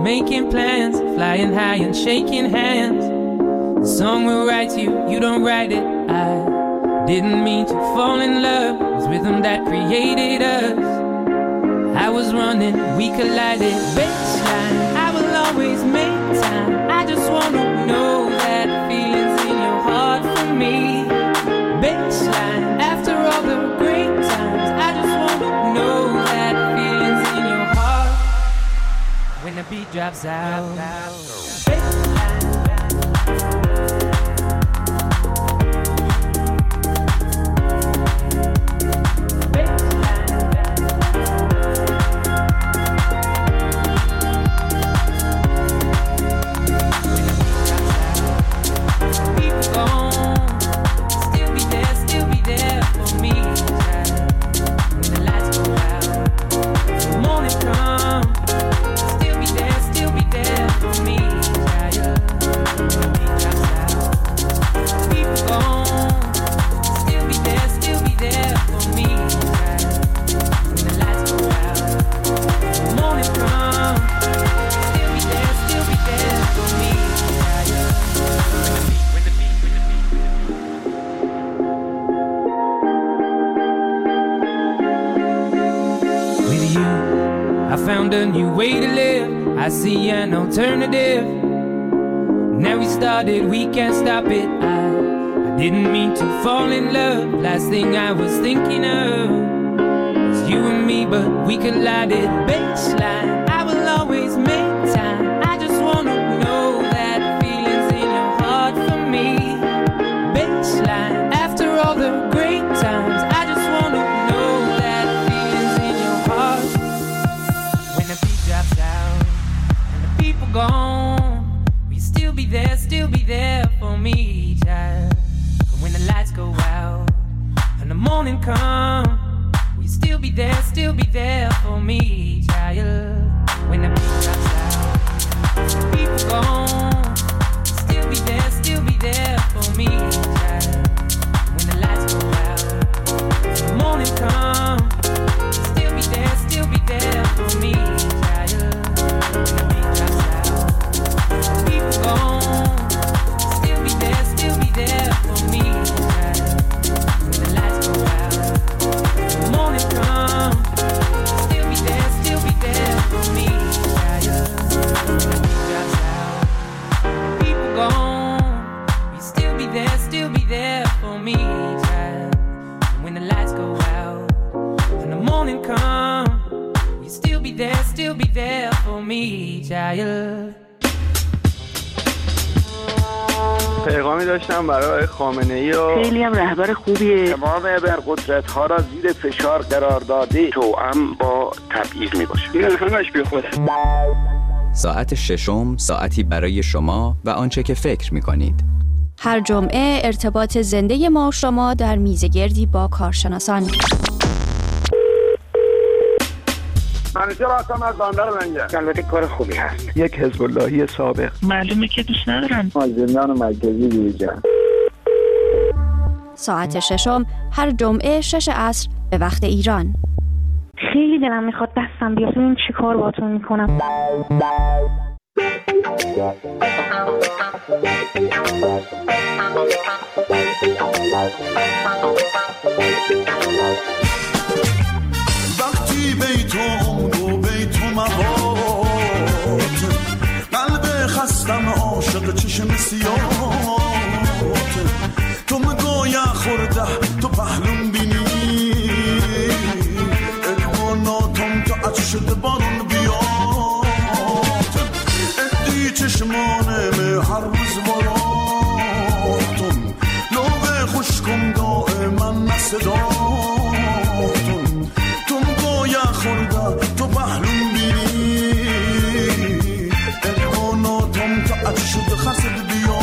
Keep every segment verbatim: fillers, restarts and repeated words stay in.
making plans, flying high and shaking hands. The song will write you, you don't write it. I didn't mean to fall in love. It's rhythm that created us. I was running, we collided. Baseline, I will always make time. I just wanna know that feelings in your heart for me. Baseline, after all the great times, I just wanna know that feelings in your heart when the beat drops out. Baseline. Found a new way to live. I see an alternative. Now we started, we can't stop it. I, I didn't mean to fall in love. Last thing I was thinking of was you and me, but we collided. Baseline, I will always make time. I just wanna know that feelings in your heart for me. Baseline, after all the great times, I just wanna know that feelings in your heart. Out and the people gone, will you still be there, still be there for me, child? And when the lights go out and the morning come, will you still be there, still be there for me, child? When the beat drops out and the people gone, will you still be there, still be there for me, child? And when the lights go out and the morning come, will you still be there, still be there for me, child? Still be there, still be there for me. When the lights go out, the morning come. Still be there, still be there for me. People gone, we still be there, still be there for me. When the lights go out and the morning come, we still be there, still be there for me, child. پیغامی داشتم برای خامنه‌ای و خیلی هم رهبر خوبیه. امام ابرقدرت ها را زیر فشار قرار داده توأم با تبعیض می باشه. این همش بی خوده. ساعت ششم، ساعتی برای شما و آنچه که فکر می کنید. هر جمعه ارتباط زنده ما و شما در میزگردی با کارشناسان. منیجر هستم از بندر لنگر. البته کار خوبی هست. یک حزب اللهی سابق. معلومه که دوست ندارم. از زندان مرکزی دیجم. ساعت ششم هر جمعه شش عصر به وقت ایران. خیلی دلم میخواد دستم بیاد ببینم چی کار باهاتون میکنم. وقتی بیتون گو بیتون موات قلب خستم عاشق چشم سیات تو مگویا خورده تو پهلون بینی ادواناتم تو عطشت بارون بیات ادی چشمانم هر روز مراتم لوغ خوشکم دائما نصداتم خورده تو پهلون بینی ادواناتم تا عطشت خرسد بیا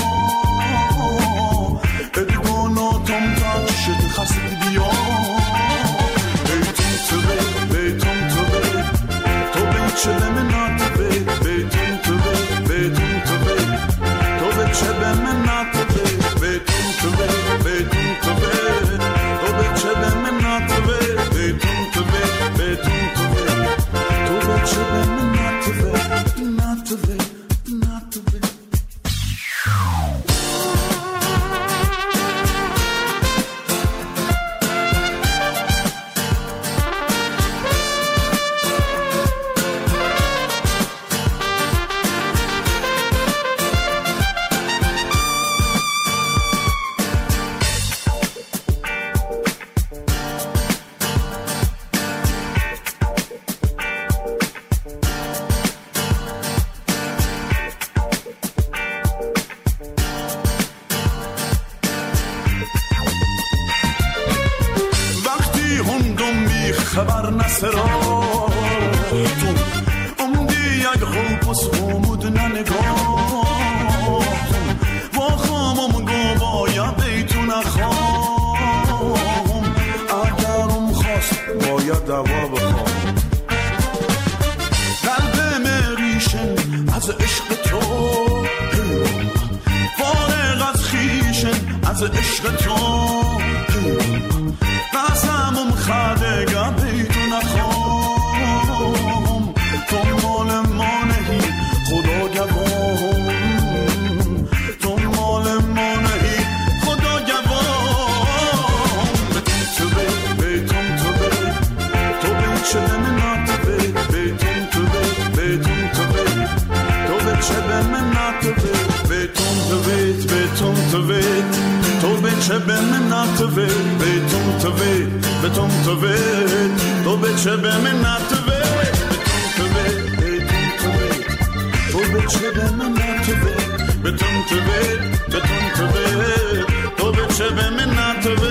ادواناتم تا عطشت خرسد بیا بیتون تو بی بیتون تو بی تو بی چه بمنات بی بیتون تو بی بیتون تو بی تو بی چه بمنات بی بیتون تو بی بیتون تو بی تو بی چه بمنات سراتون عمدی یک خوب از خومود ننگاتون با خامم گو باید بیتون اخوام اگرم خواست باید دوا بخوام قلب مریشن از عشق تو فارغ از خیشن از عشق تو قسمم خدگه بیتون اخوام تو مال ما نهی خدا گوام تو مال ما نهی خدا گوام بتون تو بی بیتون تو بی تو بی چه بمنات بی بیتون تو بی بیتون تو بی تو بی چه بمنات بی بیتون تو بی بیتون تو بی تو بی چه بمنات بی بیتون تو بی بیتون تو بی تو بی چه بمنات بی تو بچه به من نتوه بتون توه بتون توه تو بچه به من نتوه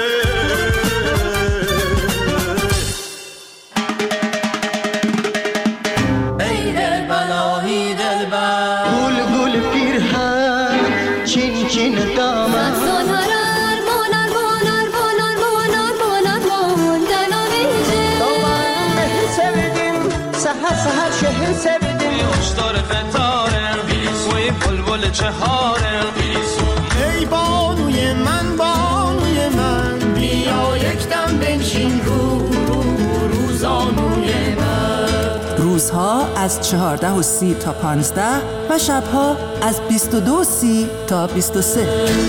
ای دل بلایی دل بر گل گل پیرهن چین چین دامن سال هرار مانار مانار مانار مانار مانار ماندن آمیزه دامن sevdim سهر سهر şehir sevdim hoşlar fetare وی بلبل چهاره ای بانوی من بانوی من بیا یک دم بنشین رو رو روزانوی من روزها از چهارده و سی تا پانزده و شبها از بیست و دو و سی تا بیست و سه.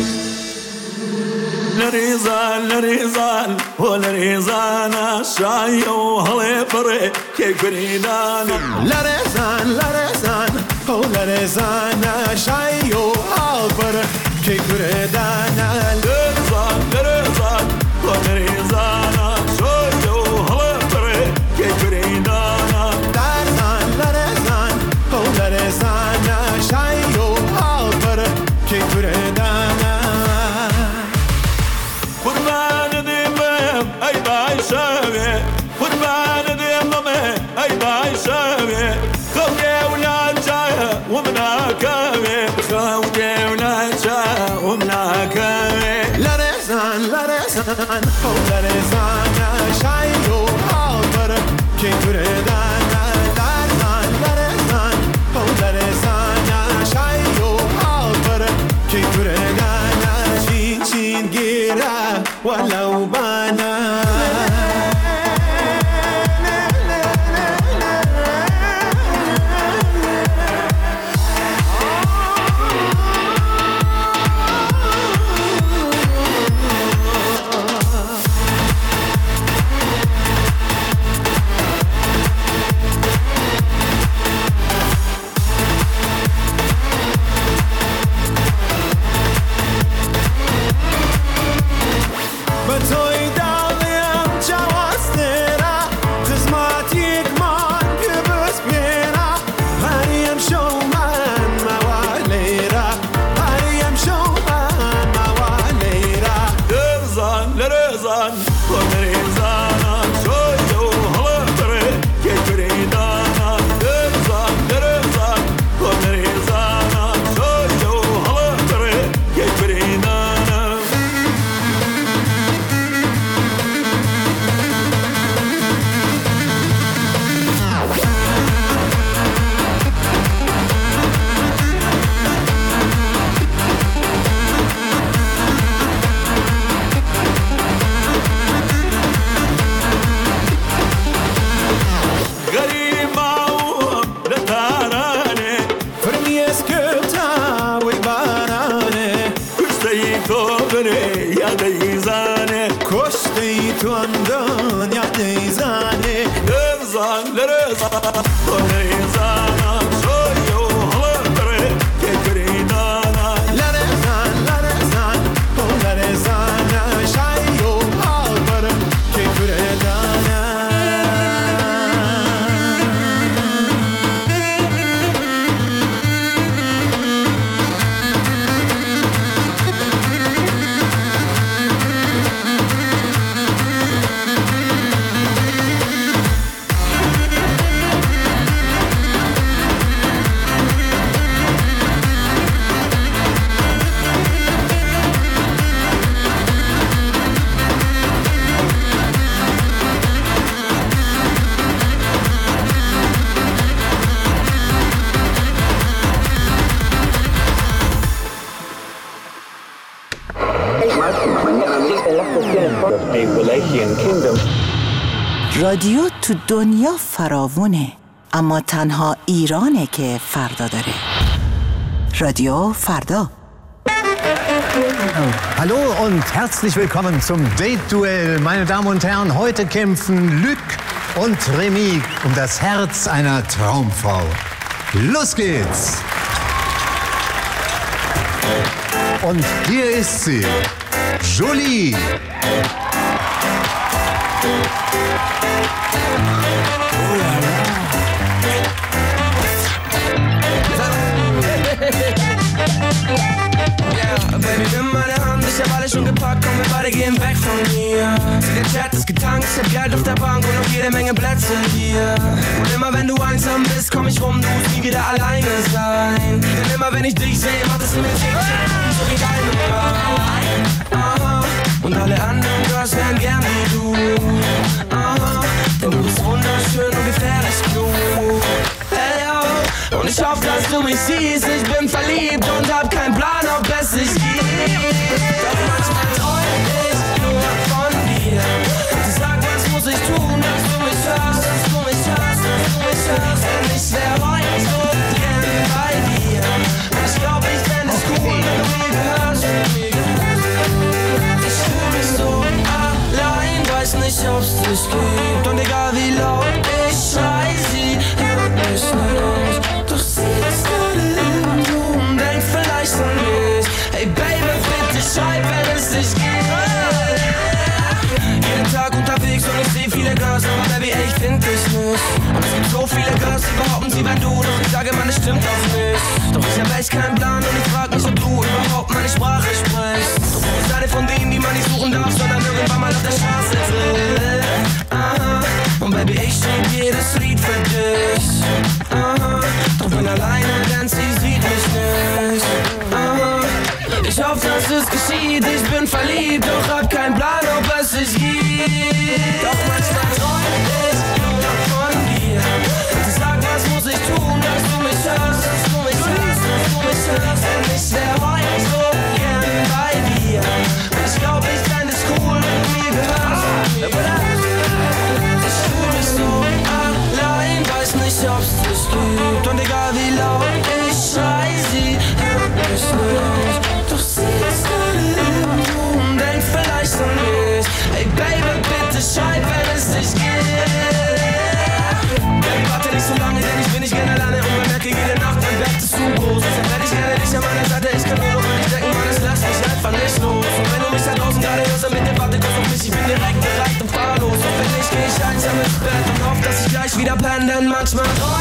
لريزان لريزان ولريزان الشاي وهلي بري كيكريدان لرزان لرزان ولرزان الشاي وهلي بري كيكريدان لرزان لرزان ولريزان الشاي وهلي بري كيكريدان لرزان لرزان ولرزان الشاي وهلي بري كيكريدان قربان ديمم اي باي شاوي قربان ديمم اي باي شاوي خوجي ولا جاي ومنا كاوي خوجي ولا جاي ومنا كاوي لرزان لرزان ولرزان شايو عبر كيكردان لرزان لرزان ولرزان شايو عبر كيكردان چین چین گیره ولو بانا رادیو تو دنیا فراوونه، اما تنها ایرانه که فردا داره. رادیو فردا. Hallo und herzlich willkommen zum Date-Duell. Meine Damen und Herren, heute kämpfen Luc und Remy um das Herz einer Traumfrau. Los geht's! Und hier ist sie, Jolie. Baby, nimm meine Hand, ich hab alles schon gepackt, komm, wir beide gehen weg von hier. Der Chat ist getankt, ich hab Geld auf der Bank und noch jede Menge Plätze hier. Und immer wenn du einsam bist, komm ich rum, du musst nie wieder alleine sein. Denn immer wenn ich dich sehe, macht es mir Tick-Tick, so wie deine Frau. Aha, und alle anderen Girls wären gern wie du. Aha, denn du bist wunderschön und gefährlich klug. Hey, oh, und ich hoffe, dass du mich siehst, ich bin verliebt und hab keinen Plan, ob es sich gibt. Doch manchmal träum ich nur von dir. Und sag, was muss ich tun, dass du mich hörst, dass du mich hörst, dass du mich hörst. Denn ich wär heute so gern bei dir. Und ich glaub, ich fänd es cool, wenn du mir gehörst. Ich fühl mich so allein, weiß nicht, ob's dich gibt. Und egal wie laut ich schrei, sie hört mich nicht. Doch sie ist gerade irgendwo und denkt vielleicht an mich. Hey Baby, bitte schreib, wenn es dich gibt. Jeden Tag unterwegs und ich seh viele Girls, aber Baby, ey, ich find dich nicht. Und es gibt so viele Girls, die behaupten, sie wären du. Doch ich sage, man, es stimmt auch nicht. Doch ich hab echt keinen Plan und ich frag mich, ob du überhaupt meine Sprache sprichst. Doch du bist eine von denen, die man nicht suchen darf, sondern irgendwann mal auf der Straße trifft. Aha. Und Baby, ich schrieb jedes Lied für dich. Aha. Doch bin alleine, denn sie sieht mich nicht. Aha. Ich hoffe, dass es geschieht, ich bin verliebt, doch hab keinen Plan, ob es sich gibt. Doch manchmal träum ich nur von dir. Und sag, was muss ich tun, dass du mich hörst, dass du mich hörst, dass du mich hörst. Denn ich wär heute so gern bei dir. Und ich glaub, ich fänd es cool, wenn du mir gehörst. Ich fühl mich so allein, weiß nicht, ob's dich gibt. Und egal wie laut ich schrei, sie hört mich nicht. Doch sie ist gerade irgendwo und denkt vielleicht an mich. Hey Baby, bitte schreib, wenn es dich gibt. Baby, warte nicht so lange, denn ich bin nicht gerne alleine. Und man merkt jede Nacht, mein Bett ist zu groß. Deshalb werd ich gerne dich an meiner Seite. Ich kann nur noch an dich denken, Mann, es lässt mich einfach nicht los. Und wenn du mich da draußen gerade hörst, dann bitte warte kurz auf mich. Ich bin direkt bereit und fahrlos. Und wenn nicht, geh ich einsam ins Bett und hoff, dass ich gleich wieder penne. Denn manchmal